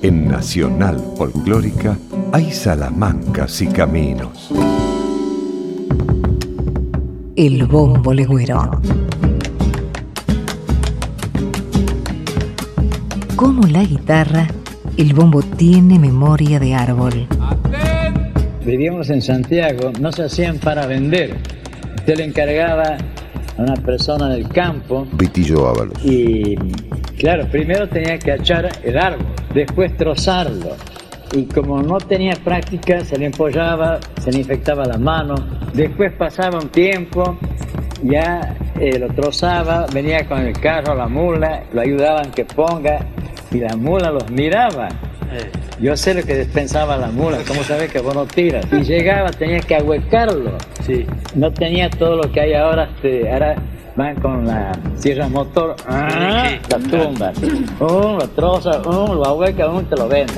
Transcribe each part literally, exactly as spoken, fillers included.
En Nacional Folclórica hay salamancas y caminos. El bombo legüero. Como la guitarra, el bombo tiene memoria de árbol. Vivíamos en Santiago, no se hacían para vender. Usted le encargaba a una persona del campo. Vitillo Ábalos. Y claro, primero tenía que echar el árbol, después trozarlo. Y como no tenía práctica, se le empollaba, se le infectaba la mano. Después pasaba un tiempo, ya eh, lo trozaba, venía con el carro, la mula, lo ayudaban que ponga, y la mula los miraba. Yo sé lo que pensaba la mula, cómo sabes que vos no tiras. Y llegaba, tenía que ahuecarlo. Sí. No tenía todo lo que hay ahora. Este, ahora van con la sierra motor, ¡ah! La tumba, un lo troza, un lo ahueca, un te lo vende.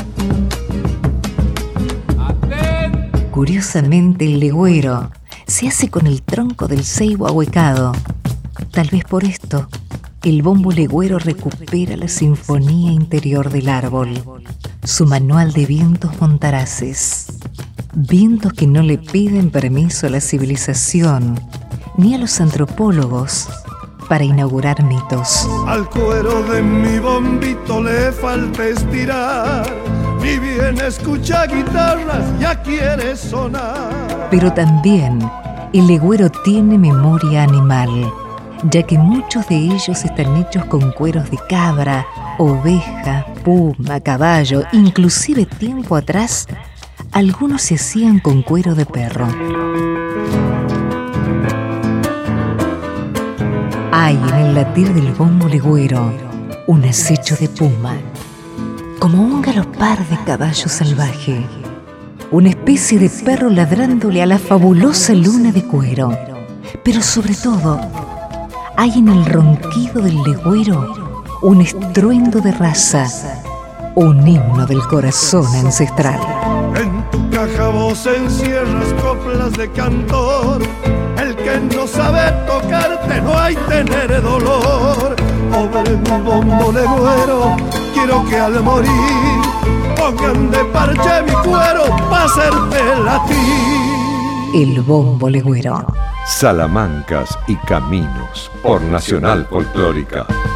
Curiosamente, el legüero se hace con el tronco del ceibo ahuecado. Tal vez por esto, el bombo legüero recupera la sinfonía interior del árbol, su manual de vientos montaraces. Vientos que no le piden permiso a la civilización ni a los antropólogos para inaugurar mitos. Al cuero de mi bombito le falta estirar, ni bien escucha guitarras, ya quiere sonar. Pero también el legüero tiene memoria animal, ya que muchos de ellos están hechos con cueros de cabra, oveja, puma, caballo, inclusive tiempo atrás, algunos se hacían con cuero de perro. Hay en el latir del bombo legüero un acecho de puma, como un galopar de caballo salvaje, una especie de perro ladrándole a la fabulosa luna de cuero. Pero sobre todo, hay en el ronquido del legüero un estruendo de raza, un himno del corazón ancestral. En tu caja vos encierras coplas de cantor, el que no sabe tocarte no hay tener dolor. Pobre mi bombo legüero, quiero que al morir pongan de parche mi cuero pa' hacerte latir. El bombo legüero. Salamancas y caminos por Nacional Folclórica.